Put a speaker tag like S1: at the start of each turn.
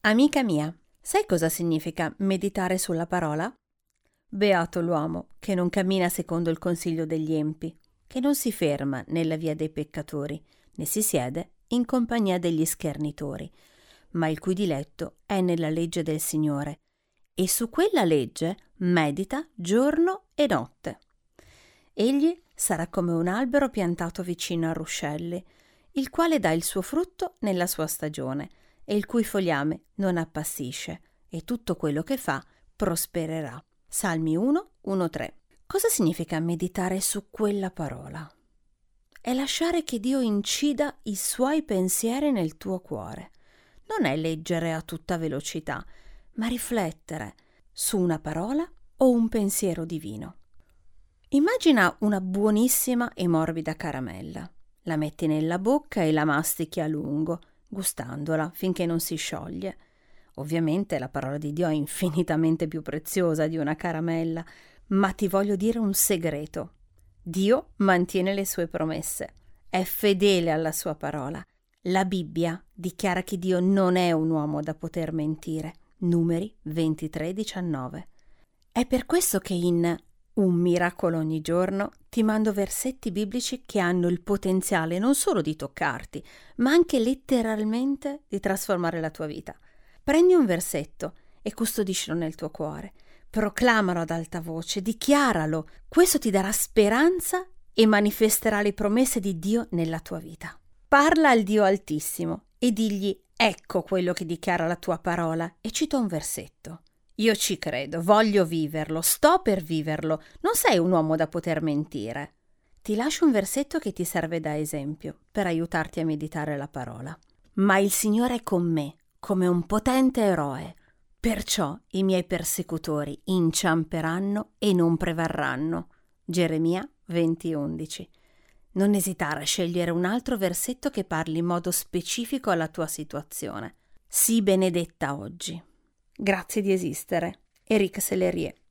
S1: Amica mia, sai cosa significa meditare sulla parola? Beato l'uomo che non cammina secondo il consiglio degli empi, che non si ferma nella via dei peccatori, né si siede in compagnia degli schernitori, ma il cui diletto è nella legge del Signore, e su quella legge medita giorno e notte. Egli sarà come un albero piantato vicino a ruscelli, il quale dà il suo frutto nella sua stagione, e il cui fogliame non appassisce, e tutto quello che fa prospererà. Salmi 1:1-3. Cosa significa meditare su quella parola? È lasciare che Dio incida i suoi pensieri nel tuo cuore. Non è leggere a tutta velocità, ma riflettere su una parola o un pensiero divino. Immagina una buonissima e morbida caramella. La metti nella bocca e la mastichi a lungo, gustandola finché non si scioglie. Ovviamente la parola di Dio è infinitamente più preziosa di una caramella, ma ti voglio dire un segreto. Dio mantiene le sue promesse, è fedele alla sua parola. La Bibbia dichiara che Dio non è un uomo da poter mentire. Numeri 23:19. È per questo che in Un miracolo ogni giorno ti mando versetti biblici che hanno il potenziale non solo di toccarti, ma anche letteralmente di trasformare la tua vita. Prendi un versetto e custodiscilo nel tuo cuore, proclamalo ad alta voce, dichiaralo. Questo ti darà speranza e manifesterà le promesse di Dio nella tua vita. Parla al Dio Altissimo e digli: ecco quello che dichiara la tua parola, e cita un versetto. Io ci credo, voglio viverlo, sto per viverlo, non sei un uomo da poter mentire. Ti lascio un versetto che ti serve da esempio per aiutarti a meditare la parola. Ma il Signore è con me, come un potente eroe. Perciò i miei persecutori inciamperanno e non prevarranno. Geremia 20:11. Non esitare a scegliere un altro versetto che parli in modo specifico alla tua situazione. Sii benedetta oggi. Grazie di esistere. Eric Sellerie.